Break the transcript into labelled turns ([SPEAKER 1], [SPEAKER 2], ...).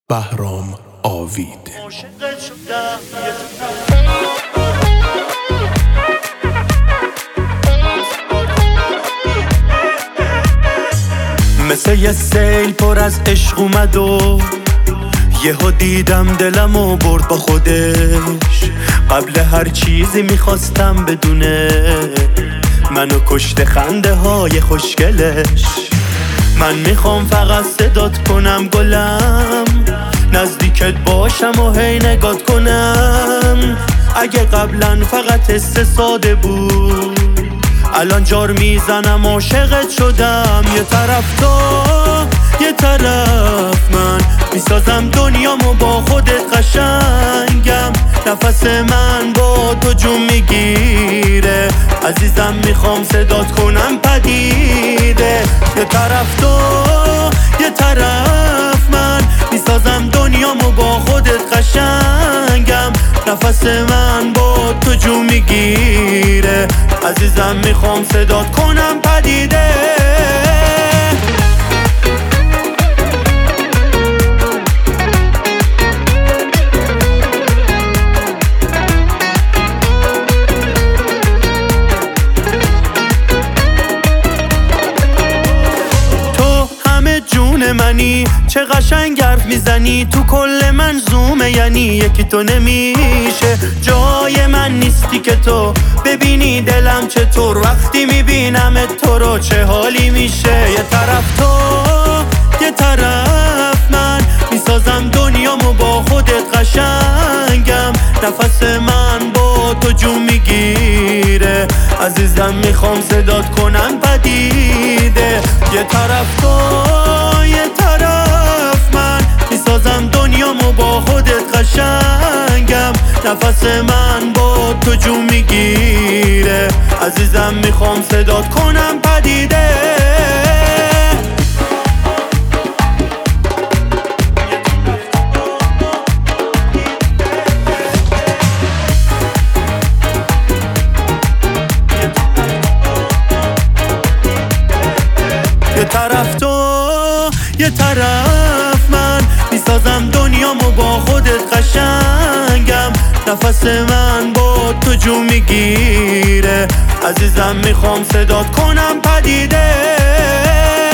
[SPEAKER 1] بهرام آوید.
[SPEAKER 2] مثل یه سیل پر از عشق اومد و یهو دیدم دلمو برد با خودش. قبل هر چیزی میخواستم بدونه منو کشته خنده های خوشگلش. من میخوام فقط صدات کنم گلم، نزدیکت باشم و هی نگات کنم. اگه قبلا فقط حس ساده بود، الان جار میزنم عاشقت شدم. یه طرف تو یه طرف من، میسازم دنیامو با خودت قشنگم. نفس من با تو جون میگیره عزیزم، میخوام صدات کنم پدیده. یه طرف تو یه طرف من، میسازم دنیامو با خودت قشنگم. نفس من با تو جون میگیره عزیزم، میخوام صدات کنم پدیده. جون منی چه قشنگ حرف میزنی، تو کل منظومه یعنی یکی تو نمیشه. جای من نیستی که تو ببینی دلم چطور، وقتی میبینم تو رو چه حالی میشه. یه طرف تو یه طرف من، میسازم دنیامو با خودت قشنگم. نفس من با تو جون میگیره عزیزم، میخوام صدات کنم پدیده. یه طرف تو یه طرف من، میسازم دنیامو با خودت قشنگم. نفس من با تو جون میگیره عزیزم، میخوام صدات کنم پدیده. یه طرف تو یه طرف من، میسازم دنیامو با خودت قشنگم. نفس من با تو جون میگیره عزیزم، میخوام صدات کنم پدیده.